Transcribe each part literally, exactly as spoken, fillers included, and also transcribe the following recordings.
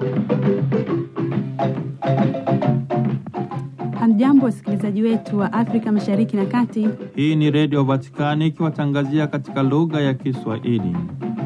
Hamjambo wasikilizaji wetu wa Afrika Mashariki na Kati. Hii ni Radio Vatikani ikiwatangazia katika lugha ya Kiswahili.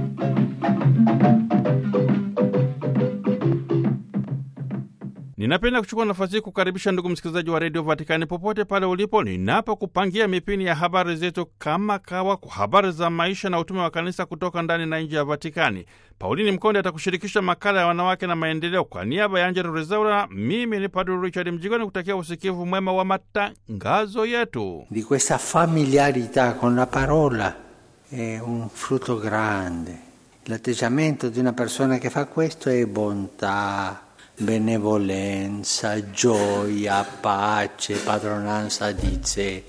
Ninapenda kuchukua nafasi hii kukaribisha ndugu msikilizaji wa Radio Vatikani popote pale ulipo, ninapokupangia mipini ya habari zetu kama kawa, kwa habari za maisha na utume wa kanisa kutoka ndani na nje ya Vatikani. Paulini Mkonde atakushirikisha makala ya wanawake na maendeleo. Kwa niaba ya Angela Rezaura, mimi ni Padre Richard Mjigwa, nikutakia usikivu mwema wa matangazo yetu. Di questa familiarità con la parola è un frutto grande. L'atteggiamento di una persona che fa questo è bontà, benevolenza, gioia, pace, padronanza di sé,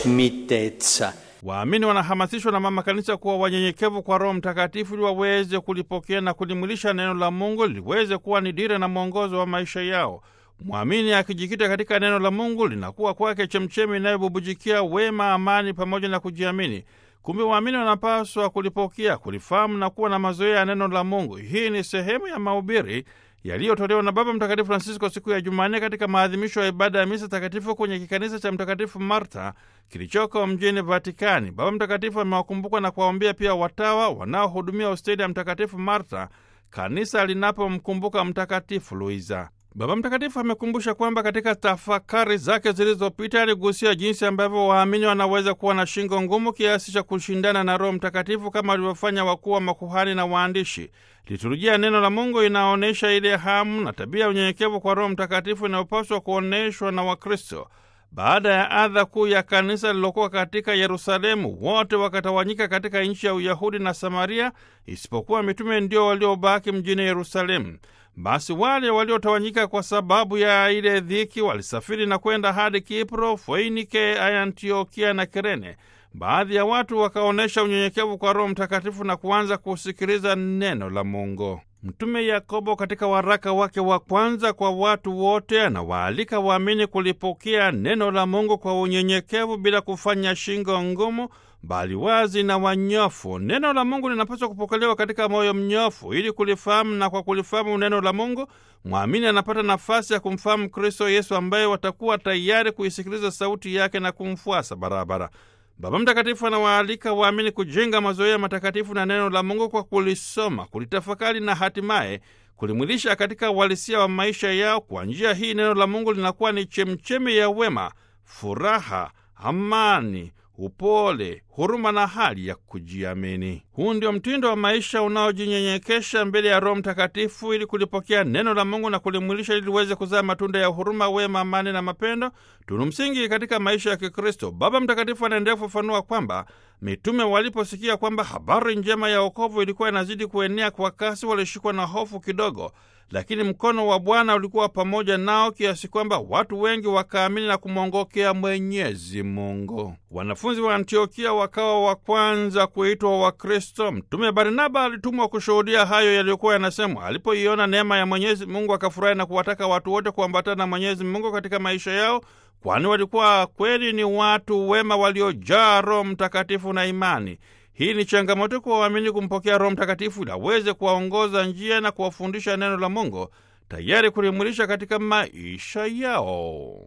mitezza. Waamini wanahamasishwa na Mama Kanisa kuwa wanyenyekevu kwa Roho Mtakatifu ili waweze kulipokea na kulimwilisha neno la Mungu liweze kuwa ni dira na mwongozo wa maisha yao. Mwamini akijikita katika neno la Mungu linakuwa kwake chemchemi inayobubujikia wema, amani pamoja na kujiamini. Kumbe waamini wanapaswa kulipokea, kulifahamu na kuwa na mazoea ya neno la Mungu. Hii ni sehemu ya mahubiri yaliyotolewa na Baba Mtakatifu Francisco siku ya Jumanne katika maadhimisho ya ibada ya misa takatifu kwenye kikanisa cha Mtakatifu Marta kilichoko mjini Vatikani. Baba Mtakatifu amewakumbuka na kuwaombea pia watawa wanaohudumia hosteli ya Mtakatifu Marta kanisa linapomkumbuka Mtakatifu Luiza. Baba Mtakatifu amekumbusha kwamba katika tafakari zake zilizopita aligusia jinsi ambavyo waamini wanaweza kuwa na shingo ngumu kiasi cha kushindana na Roho Mtakatifu kama walivyofanya wakuu wa makuhani na waandishi. Liturujia neno la Mungu inaonyesha ile hamu na tabia ya unyenyekevu kwa Roho Mtakatifu inayopaswa kuonyeshwa na Wakristo. Baada ya adha kuu ya kanisa lilokuwa katika Yerusalemu, wote wakatawanyika katika nchi ya Uyahudi na Samaria, isipokuwa mitume ndio waliobaki mjini Yerusalemu. Basi wale waliotawanyika kwa sababu ya ile dhiki walisafiri na kwenda hadi Kipro, Foinike, Antiokia na Kirene. Baadhi ya watu wakaonyesha unyenyekevu kwa Roho Mtakatifu na kuanza kusikiliza neno la Mungu. Mtume Yakobo katika waraka wake wa kwanza kwa watu wote anawaalika waamini kulipokea neno la Mungu kwa unyenyekevu bila kufanya shingo ngumu, bali wazi na wanyofu. Neno la Mungu linapaswa kupokelewa katika moyo mnyofu ili kulifahamu, na kwa kulifahamu neno la Mungu mwamini anapata nafasi ya kumfahamu Kristo Yesu ambaye watakuwa tayari kuisikiliza sauti yake na kumfuasa barabara. Baba Mtakatifu anawaalika waamini kujenga mazoea matakatifu na neno la Mungu kwa kulisoma, kulitafakari na hatimaye kulimwilisha katika uhalisia wa maisha yao. Kwa njia hii neno la Mungu linakuwa ni chemchemi ya wema, furaha, amani, upole, huruma na hali ya kujiamini. Huu ndio mtindo wa maisha unaojinyenyekesha mbele ya Roho Mtakatifu ili kulipokea neno la Mungu na kulimwilisha ili liweze kuzaa matunda ya huruma, wema, amani na mapendo, tunu msingi katika maisha ya Kikristo. Baba Mtakatifu anaendelea kufafanua kwamba mitume waliposikia kwamba habari njema ya wokovu ilikuwa inazidi kuenea kwa kasi, walishikwa na hofu kidogo, lakini mkono wa Bwana ulikuwa pamoja nao kiasi kwamba watu wengi wakaamini na kumwongokea Mwenyezi Mungu. Wanafunzi wa Antiokia wakawa wa kwanza kuitwa Wakristo. Mtume Barnaba alitumwa kushuhudia hayo yaliyokuwa yanasemwa. Alipoiona neema ya Mwenyezi Mungu akafurahi na kuwataka watu wote kuambatana na Mwenyezi Mungu katika maisha yao, kwani walikuwa kweli ni watu wema waliojaa Roho Mtakatifu na imani. Hii ni changamoto kwa waamini kumpokea Roho Mtakatifu ili aweze kuwaongoza njia na kuwafundisha neno la Mungu, tayari kulimwilisha katika maisha yao.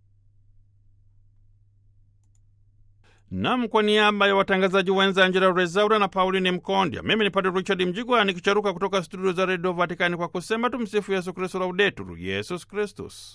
Nam, kwa niaba ya watangazaji wenza Angela Rezaura na Paulini Mkonde, mimi ni Padre Richard Mjigwa nikicharuka kutoka studio za Radio Vatikani kwa kusema tumsifu Yesu Kristo, laudetur Yesus Kristus.